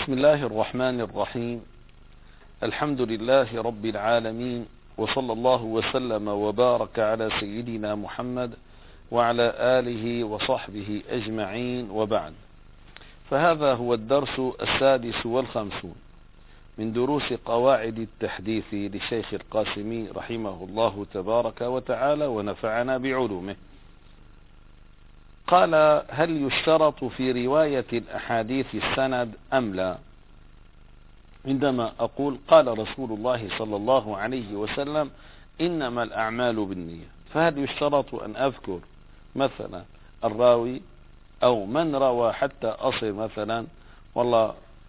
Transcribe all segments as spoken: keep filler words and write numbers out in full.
بسم الله الرحمن الرحيم. الحمد لله رب العالمين، وصلى الله وسلم وبارك على سيدنا محمد وعلى آله وصحبه أجمعين، وبعد. فهذا هو الدرس السادس والخمسون من دروس قواعد التحديث للشيخ القاسمي رحمه الله تبارك وتعالى ونفعنا بعلومه. قال: هل يشترط في رواية الأحاديث السند أم لا؟ عندما أقول قال رسول الله صلى الله عليه وسلم إنما الأعمال بالنية، فهل يشترط أن أذكر مثلا الراوي أو من روى حتى أصل مثلا والله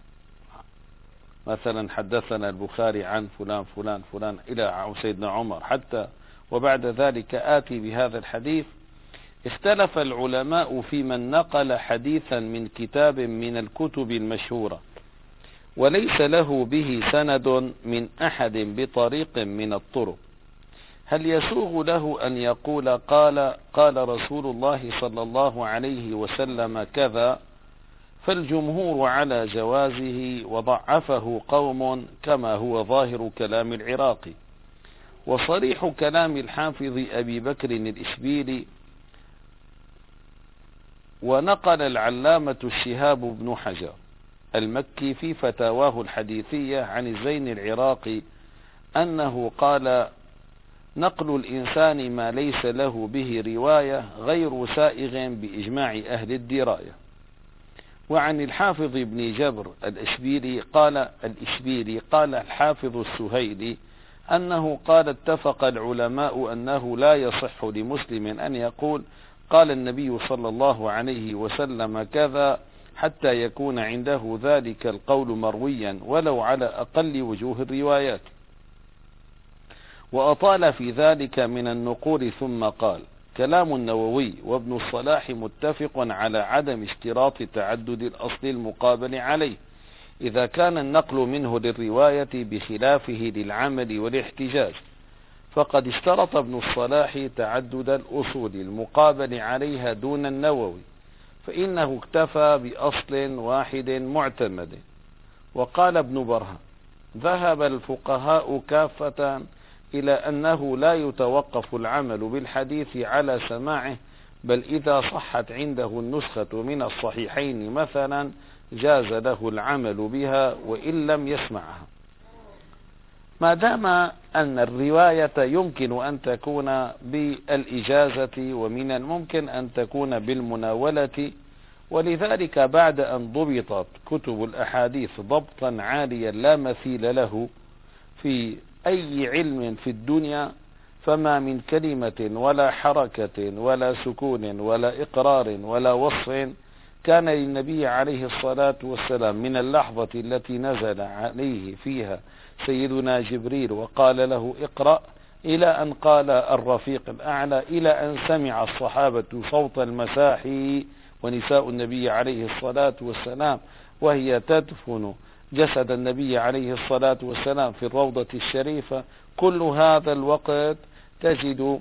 مثلا حدثنا البخاري عن فلان فلان فلان إلى سيدنا عمر حتى، وبعد ذلك آتي بهذا الحديث؟ اختلف العلماء في من نقل حديثا من كتاب من الكتب المشهورة وليس له به سند من أحد بطريق من الطرق، هل يسوغ له أن يقول قال قال رسول الله صلى الله عليه وسلم كذا؟ فالجمهور على جوازه، وضعفه قوم كما هو ظاهر كلام العراقي. وصريح كلام الحافظ أبي بكر الإشبيلي، ونقل العلامة الشهاب بن حجر المكي في فتاواه الحديثية عن الزين العراقي أنه قال: نقل الإنسان ما ليس له به رواية غير سائغ بإجماع أهل الدراية. وعن الحافظ ابن جبر الإشبيلي قال الإشبيلي قال الحافظ السهيلي أنه قال: اتفق العلماء أنه لا يصح لمسلم أن يقول قال النبي صلى الله عليه وسلم كذا حتى يكون عنده ذلك القول مرويا ولو على أقل وجوه الروايات. وأطال في ذلك من النقول، ثم قال: كلام النووي وابن الصلاح متفق على عدم اشتراط تعدد الأصل المقابل عليه إذا كان النقل منه للرواية بخلافه للعمل والاحتجاج، فقد اشترط ابن الصلاح تعدد الأصول المقابل عليها دون النووي، فإنه اكتفى بأصل واحد معتمد. وقال ابن برهان: ذهب الفقهاء كافة إلى أنه لا يتوقف العمل بالحديث على سماعه، بل إذا صحت عنده النسخة من الصحيحين مثلا جاز له العمل بها وإن لم يسمعها، ما دام أن الرواية يمكن أن تكون بالإجازة ومن الممكن أن تكون بالمناولة. ولذلك بعد أن ضبطت كتب الأحاديث ضبطا عاليا لا مثيل له في أي علم في الدنيا، فما من كلمة ولا حركة ولا سكون ولا إقرار ولا وصف كان للنبي عليه الصلاة والسلام من اللحظة التي نزل عليه فيها سيدنا جبريل وقال له اقرأ إلى أن قال الرفيق الأعلى، إلى أن سمع الصحابة صوت المساحي ونساء النبي عليه الصلاة والسلام وهي تدفن جسد النبي عليه الصلاة والسلام في الروضة الشريفة. كل هذا الوقت تجد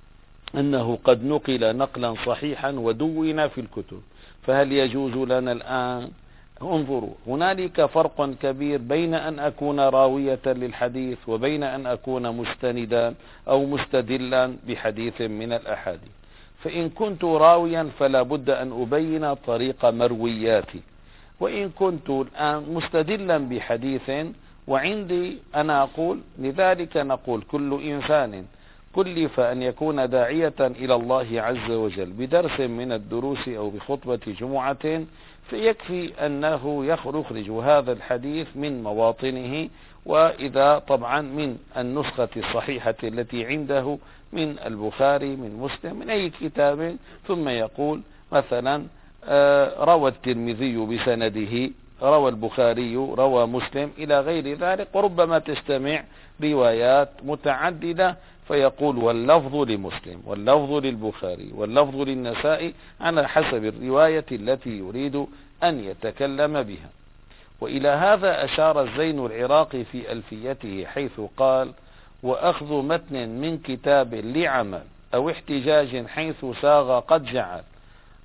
أنه قد نقل نقلا صحيحا ودون في الكتب، فهل يجوز لنا الآن؟ انظروا، هنالك فرق كبير بين أن أكون راوية للحديث وبين أن أكون مستندا أو مستدلا بحديث من الأحاديث. فإن كنت راويا فلا بد أن أبين طريق مروياتي، وإن كنت الآن مستدلا بحديث وعندي أنا أقول، لذلك نقول كل إنسان كلف أن يكون داعية إلى الله عز وجل بدرس من الدروس أو بخطبة جمعة، فيكفي أنه يخرج هذا الحديث من مواطنه، وإذا طبعا من النسخة الصحيحة التي عنده من البخاري من مسلم من أي كتاب، ثم يقول مثلا روى الترمذي بسنده، روى البخاري، روى مسلم إلى غير ذلك، وربما تجتمع روايات متعددة فيقول واللفظ لمسلم واللفظ للبخاري واللفظ للنسائي على حسب الرواية التي يريد أن يتكلم بها. وإلى هذا أشار الزين العراقي في ألفيته حيث قال: وأخذ متن من كتاب لعمل أو احتجاج حيث ساغ قد جعل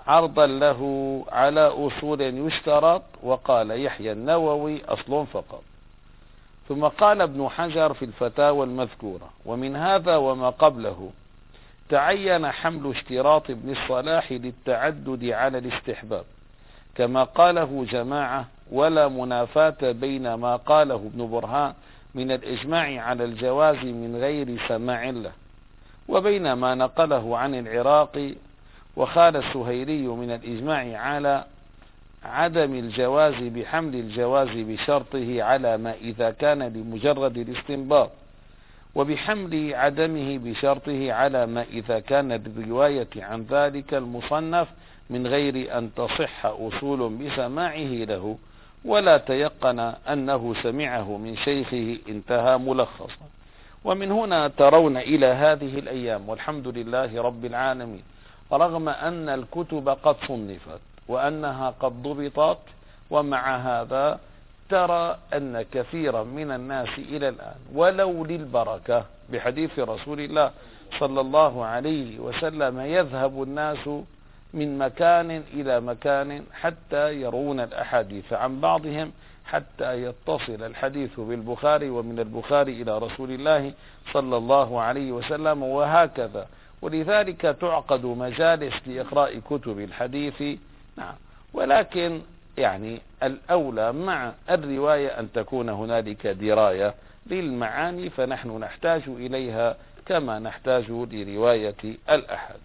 عرضا له على أصول يشترط. وقال يحيى النووي أصل فقط. ثم قال ابن حجر في الفتاوى المذكورة: ومن هذا وما قبله تعين حمل اشتراط ابن الصلاح للتعدد على الاستحباب كما قاله جماعة، ولا منافاة بين ما قاله ابن برهان من الإجماع على الجواز من غير سماع له، وبين ما نقله عن العراقي وخال السهيري من الإجماع على عدم الجواز بحمل الجواز بشرطه على ما إذا كان لمجرد الاستنباط، وبحمل عدمه بشرطه على ما إذا كان الرواية عن ذلك المصنف من غير أن تصح أصول بسماعه له ولا تيقن أنه سمعه من شيخه، انتهى ملخصا. ومن هنا ترون إلى هذه الأيام والحمد لله رب العالمين، رغم أن الكتب قد صنفت وأنها قد ضبطت، ومع هذا ترى أن كثيرا من الناس إلى الآن ولو للبركة بحديث رسول الله صلى الله عليه وسلم يذهب الناس من مكان إلى مكان حتى يرون الأحاديث عن بعضهم حتى يتصل الحديث بالبخاري ومن البخاري إلى رسول الله صلى الله عليه وسلم، وهكذا. ولذلك تعقد مجالس لإقراء كتب الحديث، نعم، ولكن يعني الأولى مع الرواية أن تكون هنالك دراية للمعاني، فنحن نحتاج إليها كما نحتاج لرواية الأحاديث.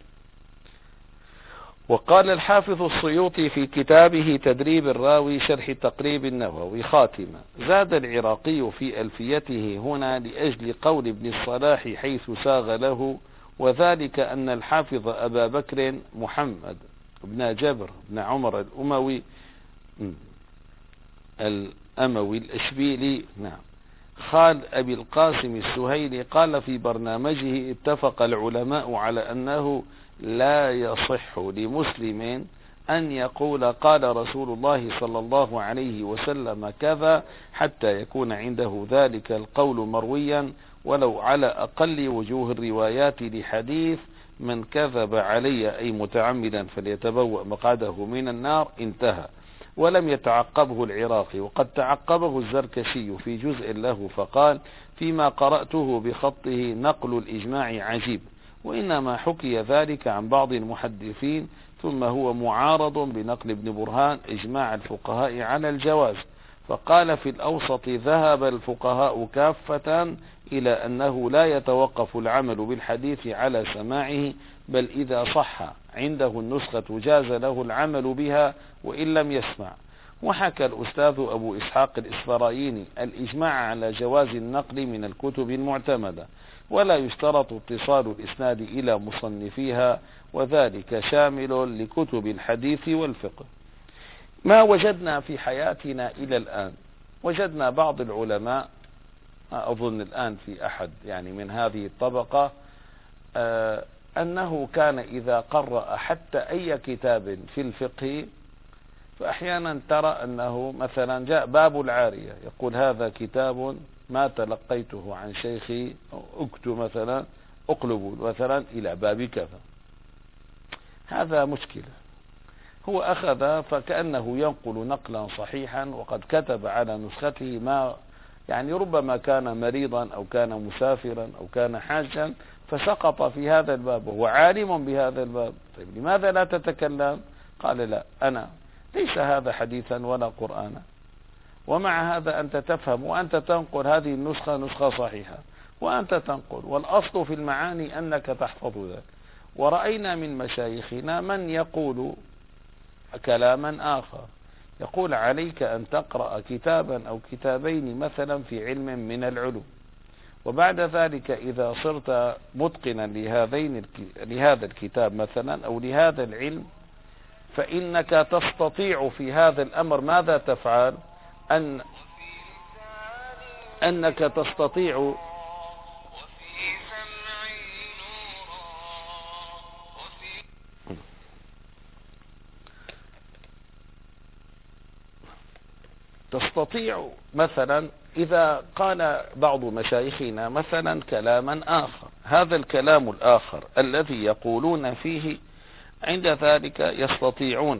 وقال الحافظ السيوطي في كتابه تدريب الراوي شرح تقريب النووي خاتمة: زاد العراقي في ألفيته هنا لأجل قول ابن الصلاح حيث ساغ له، وذلك أن الحافظ أبا بكر محمد بن جبر بن عمر الأموي الأموي الأشبيلي، نعم، خال أبي القاسم السهيلي، قال في برنامجه: اتفق العلماء على أنه لا يصح لمسلم أن يقول قال رسول الله صلى الله عليه وسلم كذا حتى يكون عنده ذلك القول مرويا ولو على أقل وجوه الروايات لحديث من كذب علي أي متعمدا فليتبوأ مقعده من النار، انتهى. ولم يتعقبه العراقي، وقد تعقبه الزركشي في جزء له فقال: فيما قرأته بخطه نقل الإجماع عجيب، وإنما حكي ذلك عن بعض المحدثين، ثم هو معارض بنقل ابن برهان إجماع الفقهاء على الجواز. فقال في الأوسط: ذهب الفقهاء كافة إلى أنه لا يتوقف العمل بالحديث على سماعه، بل إذا صح عنده النسخة جاز له العمل بها وإن لم يسمع. وحكى الأستاذ أبو إسحاق الإسفرايني الإجماع على جواز النقل من الكتب المعتمدة، ولا يشترط اتصال الإسناد إلى مصنفيها، وذلك شامل لكتب الحديث والفقه. ما وجدنا في حياتنا إلى الآن، وجدنا بعض العلماء، أظن الآن في أحد يعني من هذه الطبقة، آه أنه كان إذا قرأ حتى أي كتاب في الفقه، فأحيانا ترى أنه مثلا جاء باب العارية يقول: هذا كتاب ما تلقيته عن شيخي، اكتب مثلا اقلب مثلا إلى باب كذا. هذا مشكلة. هو أخذ فكأنه ينقل نقلا صحيحا، وقد كتب على نسخته ما يعني ربما كان مريضا أو كان مسافرا أو كان حاجا، فسقط في هذا الباب وهو عالم بهذا الباب. طيب لماذا لا تتكلم؟ قال: لا، أنا ليس هذا حديثا ولا قرآنا، ومع هذا أنت تفهم وأنت تنقل هذه النسخة نسخة صحيحة، وأنت تنقل، والأصل في المعاني أنك تحفظ ذلك. ورأينا من مشايخنا من يقول كلاما آخر، يقول: عليك أن تقرأ كتابا أو كتابين مثلا في علم من العلوم، وبعد ذلك إذا صرت متقنا لهذين لهذا الكتاب مثلا أو لهذا العلم، فإنك تستطيع في هذا الأمر ماذا تفعل؟ أن أنك تستطيع تستطيع مثلا إذا قال بعض مشايخنا مثلا كلاما آخر، هذا الكلام الآخر الذي يقولون فيه عند ذلك يستطيعون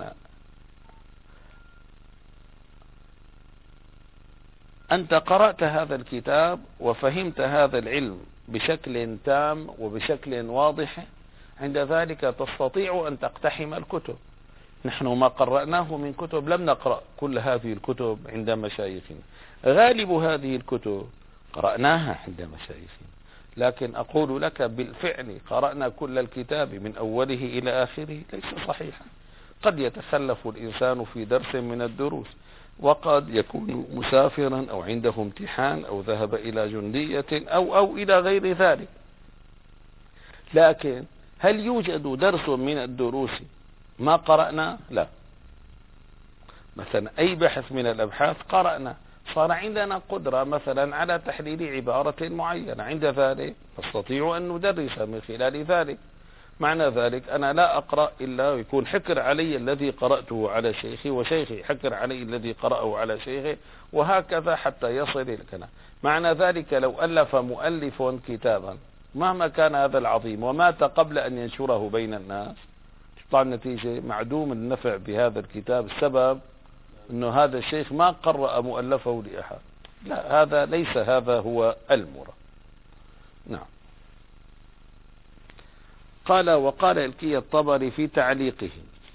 أنت قرأت هذا الكتاب وفهمت هذا العلم بشكل تام وبشكل واضح، عند ذلك تستطيع أن تقتحم الكتب. نحن ما قرأناه من كتب لم نقرأ كل هذه الكتب عند مشايخنا، غالب هذه الكتب قرأناها عند مشايخنا، لكن أقول لك بالفعل قرأنا كل الكتاب من أوله إلى آخره ليس صحيحا. قد يتخلف الإنسان في درس من الدروس، وقد يكون مسافرا أو عنده امتحان أو ذهب إلى جندية أو أو إلى غير ذلك. لكن هل يوجد درس من الدروس ما قرأنا؟ لا. مثلا أي بحث من الأبحاث قرأنا، صار عندنا قدرة مثلا على تحليل عبارة معينة، عند ذلك نستطيع أن ندرس من خلال ذلك. معنى ذلك أنا لا أقرأ إلا يكون حكر علي الذي قرأته على شيخي، وشيخي حكر علي الذي قرأه على شيخي، وهكذا حتى يصل إلى الكلام. معنى ذلك لو ألف مؤلف كتابا مهما كان هذا العظيم ومات قبل أن ينشره بين الناس، تطلع النتيجة معدوم النفع بهذا الكتاب. السبب أنه هذا الشيخ ما قرأ مؤلفه لأحد. لا، هذا ليس هذا هو المراد. نعم. قال: وقال الكي الطبري في تعليقه: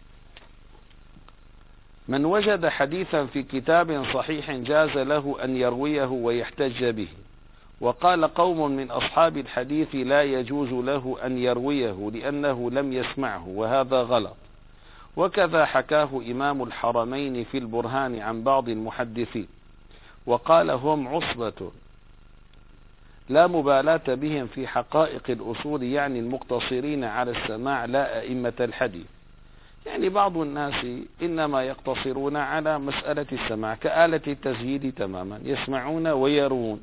من وجد حديثا في كتاب صحيح جاز له أن يرويه ويحتج به، وقال قوم من أصحاب الحديث لا يجوز له أن يرويه لأنه لم يسمعه، وهذا غلط. وكذا حكاه إمام الحرمين في البرهان عن بعض المحدثين، وقال: هم عصبة لا مبالاة بهم في حقائق الأصول، يعني المقتصرين على السماع لا أئمة الحديث. يعني بعض الناس إنما يقتصرون على مسألة السماع كآلة التسجيل تماما، يسمعون ويرون،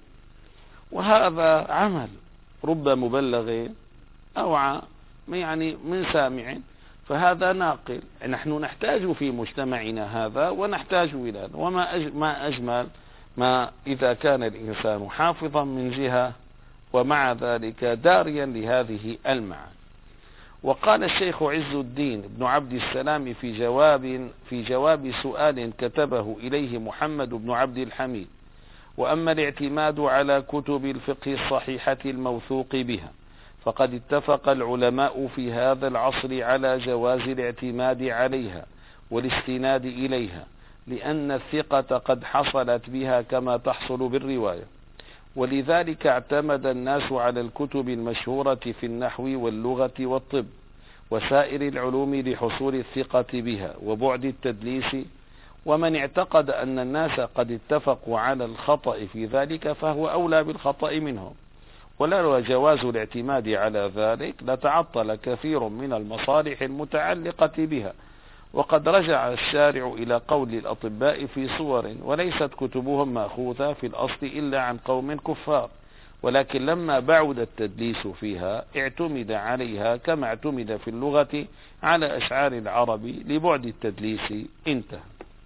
وهذا عمل رب مبلغ أوعى يعني من سامع، فهذا ناقل. نحن نحتاج في مجتمعنا هذا ونحتاج إلى، وما ما أجمل ما إذا كان الإنسان حافظا من جهة ومع ذلك داريا لهذه المعاني. وقال الشيخ عز الدين بن عبد السلام في جواب في جواب سؤال كتبه إليه محمد بن عبد الحميد: وأما الاعتماد على كتب الفقه الصحيحة الموثوق بها، فقد اتفق العلماء في هذا العصر على جواز الاعتماد عليها والاستناد إليها، لأن الثقة قد حصلت بها كما تحصل بالرواية. ولذلك اعتمد الناس على الكتب المشهورة في النحو واللغة والطب وسائر العلوم لحصول الثقة بها وبعد التدليس. ومن اعتقد أن الناس قد اتفقوا على الخطأ في ذلك فهو أولى بالخطأ منهم. ولولا جواز الاعتماد على ذلك لتعطل كثير من المصالح المتعلقة بها. وقد رجع الشارع إلى قول الأطباء في صور، وليست كتبهم مأخوذة في الأصل إلا عن قوم كفار، ولكن لما بعد التدليس فيها اعتمد عليها كما اعتمد في اللغة على أشعار العرب لبعد التدليس. انتهى.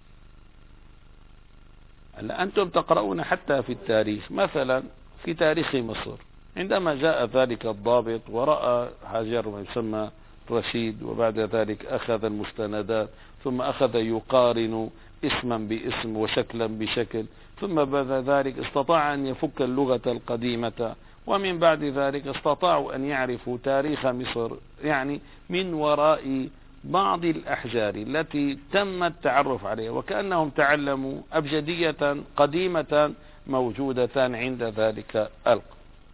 هلا أنتم تقرؤون حتى في التاريخ، مثلا في تاريخ مصر عندما جاء ذلك الضابط ورأى حجر ما يسمى رشيد، وبعد ذلك أخذ المستندات، ثم أخذ يقارن اسما باسم وشكلا بشكل، ثم بعد ذلك استطاع أن يفك اللغة القديمة، ومن بعد ذلك استطاعوا أن يعرفوا تاريخ مصر يعني من وراء بعض الأحجار التي تم التعرف عليها، وكأنهم تعلموا أبجدية قديمة موجودة عند ذلك القرن.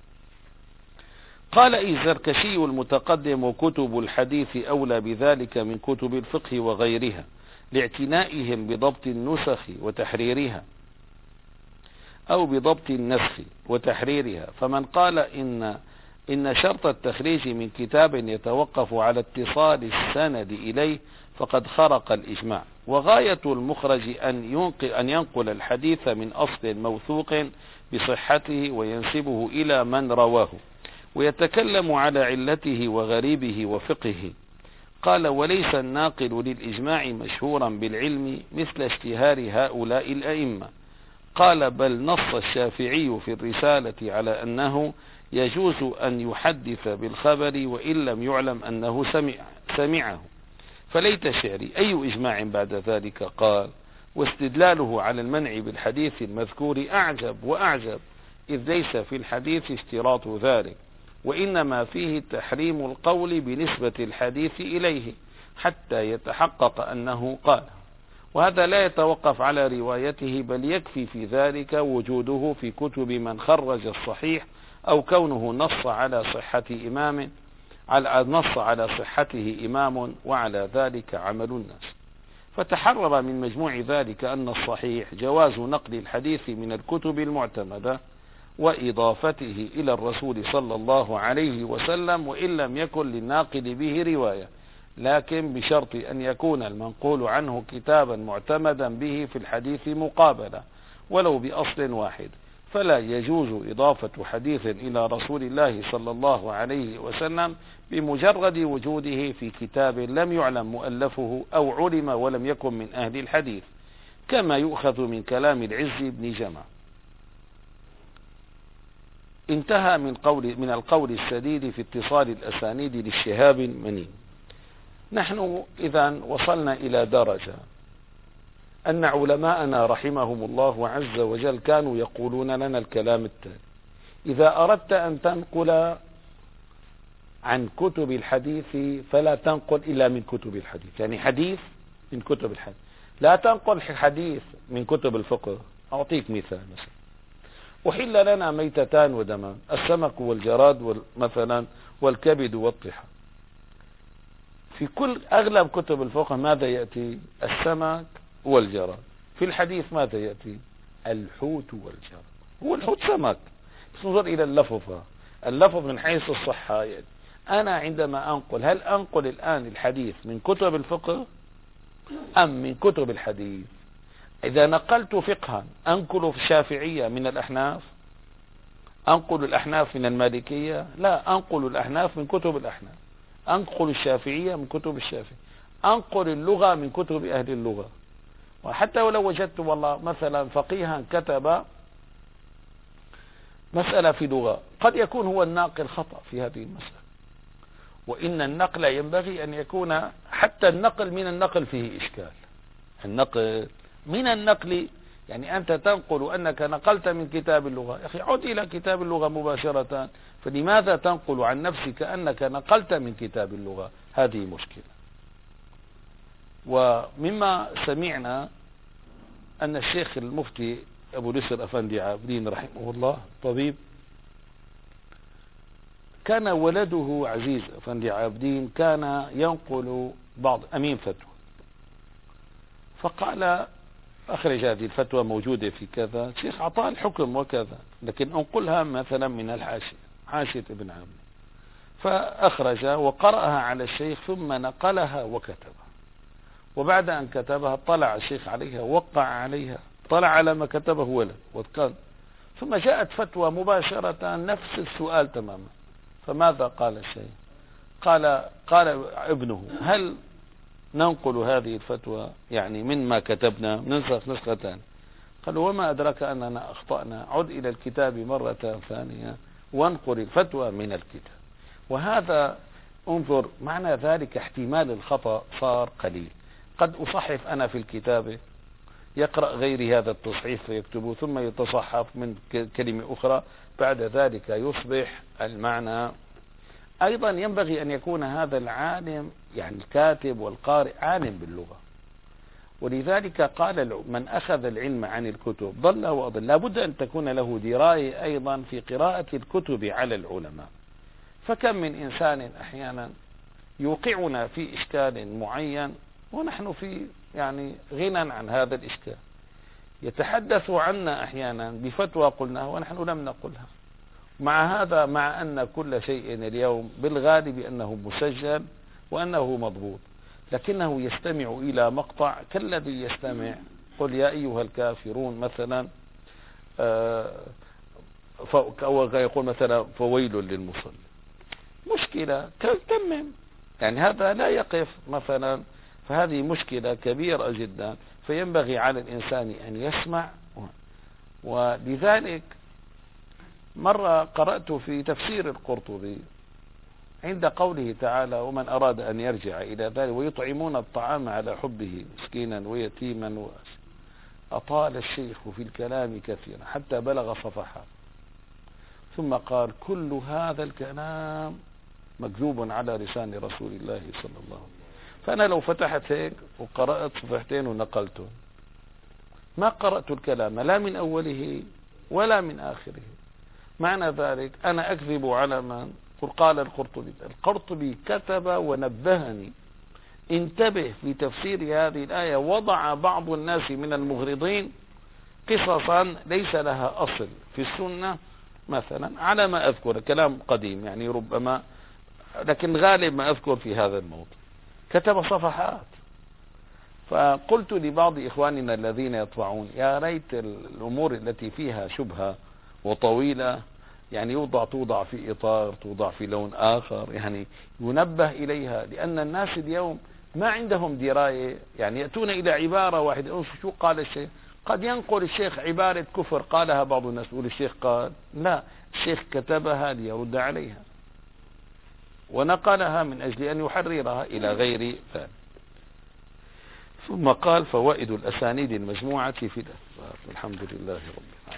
قال الزركشي المتقدم: وكتب الحديث أولى بذلك من كتب الفقه وغيرها، لاعتنائهم بضبط النسخ وتحريرها أو بضبط النسخ وتحريرها. فمن قال إن إن شرط التخريج من كتاب يتوقف على اتصال السند إليه فقد خرق الإجماع. وغاية المخرج أن ينقل, أن ينقل الحديث من أصل موثوق بصحته وينسبه إلى من رواه، ويتكلم على علته وغريبه وفقهه. قال: وليس الناقل للإجماع مشهورا بالعلم مثل اشتهار هؤلاء الأئمة. قال: بل نص الشافعي في الرسالة على أنه يجوز أن يحدث بالخبر وإن لم يعلم أنه سمع سمعه، فليت شعري أي إجماع بعد ذلك. قال: واستدلاله على المنع بالحديث المذكور أعجب وأعجب، إذ ليس في الحديث اشتراط ذلك، وإنما فيه تحريم القول بنسبة الحديث إليه حتى يتحقق أنه قال، وهذا لا يتوقف على روايته، بل يكفي في ذلك وجوده في كتب من خرج الصحيح، أو كونه نص على صحة إمام على نص على صحته إمام، وعلى ذلك عمل الناس. فتحرر من مجموع ذلك أن الصحيح جواز نقل الحديث من الكتب المعتمدة وإضافته إلى الرسول صلى الله عليه وسلم، وإن لم يكن للناقل به رواية، لكن بشرط أن يكون المنقول عنه كتابا معتمدا به في الحديث مقابلة ولو بأصل واحد. فلا يجوز إضافة حديث إلى رسول الله صلى الله عليه وسلم بمجرد وجوده في كتاب لم يعلم مؤلفه أو علم ولم يكن من أهل الحديث، كما يؤخذ من كلام العز بن جمع. انتهى من قول من القول السديد في اتصال الأسانيد للشهاب المنين. نحن إذا وصلنا إلى درجة أن علماءنا رحمهم الله عز وجل كانوا يقولون لنا الكلام التالي: إذا أردت أن تنقل عن كتب الحديث فلا تنقل إلا من كتب الحديث، يعني حديث من كتب الحديث، لا تنقل حديث من كتب الفقه. أعطيك مثال: مثلا أحل لنا ميتتان ودمان، السمك والجراد مثلا والكبد والطحال. في كل أغلب كتب الفقه ماذا يأتي؟ السمك والجراد. في الحديث ماذا يأتي؟ الحوت والجراد. هو الحوت سمك، بس نظر إلى اللفظ، اللفظ من حيث الصحة. يعني أنا عندما أنقل، هل أنقل الآن الحديث من كتب الفقه أم من كتب الحديث؟ إذا نقلت فقها أنقل في الشافعية من الأحناف؟ أنقل الأحناف من المالكية؟ لا، أنقل الأحناف من كتب الأحناف، أنقل الشافعية من كتب الشافعي، أنقل اللغة من كتب أهل اللغة. وحتى ولو وجدت والله مثلا فقيها كتب مسألة في لغة، قد يكون هو الناقل خطأ في هذه المسألة، وإن النقل ينبغي أن يكون، حتى النقل من النقل فيه إشكال. النقل من النقل، يعني أنت تنقل أنك نقلت من كتاب اللغة، يا أخي عد إلى كتاب اللغة مباشرة، فلماذا تنقل عن نفسك أنك نقلت من كتاب اللغة؟ هذه مشكلة. ومما سمعنا أن الشيخ المفتي أبو نصر أفندي عابدين رحمه الله طبيب، كان ولده عزيز أفندي عابدين كان ينقل بعض أمين فتوى، فقال: أخرج هذه الفتوى موجودة في كذا، الشيخ أعطاه الحكم وكذا، لكن أنقلها مثلا من الحاشية، حاشية ابن عابدين. فأخرج وقرأها على الشيخ ثم نقلها وكتبها، وبعد أن كتبها طلع الشيخ عليها، وقع عليها، طلع على ما كتبه ولد واتقن، ثم جاءت فتوى مباشرة نفس السؤال تماما. فماذا قال الشيخ؟ قال قال ابنه: هل ننقل هذه الفتوى يعني من ما كتبنا ننسخ نسختان؟ قال: وما أدرك أننا أخطأنا، عد إلى الكتاب مرة ثانية وانقل الفتوى من الكتاب. وهذا انظر معنى ذلك احتمال الخطأ صار قليل. قد أصحف أنا في الكتابة، يقرأ غيري هذا التصحيف فيكتبه، ثم يتصحف من كلمة أخرى، بعد ذلك يصبح المعنى. أيضا ينبغي أن يكون هذا العالم، يعني الكاتب والقارئ، عالم باللغة، ولذلك قال: من أخذ العلم عن الكتب ضل وأضل. لابد أن تكون له دراية أيضا في قراءة الكتب على العلماء. فكم من إنسان أحيانا يوقعنا في إشكال معين ونحن في يعني غنى عن هذا الإشكال، يتحدث عنا أحيانا بفتوى قلناها ونحن لم نقلها. مع هذا، مع أن كل شيء اليوم بالغالب أنه مسجل وأنه مضبوط، لكنه يستمع إلى مقطع كالذي يستمع: قل يا أيها الكافرون مثلا، أو يقول مثلا فويل للمصلين. مشكلة تمم، يعني هذا لا يقف مثلا، فهذه مشكلة كبيرة جدا. فينبغي على الإنسان أن يسمع. ولذلك مرة قرأت في تفسير القرطبي عند قوله تعالى ومن أراد أن يرجع إلى ذلك ويطعمون الطعام على حبه مسكينا ويتيما، أطال الشيخ في الكلام كثيرا حتى بلغ صفحات، ثم قال كل هذا الكلام مكذوب على لسان رسول الله صلى الله عليه وسلم. فأنا لو فتحت هيك وقرأت صفحتين ونقلته ما قرأت الكلام لا من أوله ولا من آخره. معنى ذلك أنا أكذب على من؟ قال القرطبي. القرطبي كتب ونبهني انتبه في تفسير هذه الآية، وضع بعض الناس من المغرضين قصصا ليس لها أصل في السنة مثلا، على ما أذكر كلام قديم يعني ربما، لكن غالب ما أذكر في هذا الموضوع كتب صفحات. فقلت لبعض إخواننا الذين يطبعون يا ريت الأمور التي فيها شبهة وطويلة يعني يوضع توضع في إطار، توضع في لون آخر، يعني ينبه إليها، لأن الناس اليوم ما عندهم دراية، يعني يأتون إلى عبارة واحدة شو قال الشيخ، قد ينقل الشيخ عبارة كفر قالها بعض الناس يقول الشيخ قال، لا، الشيخ كتبها ليرد عليها ونقلها من أجل أن يحررها إلى غير ذلك. ثم قال فوائد الأسانيد المجموعة في الأثبات. الحمد لله رب العالمين.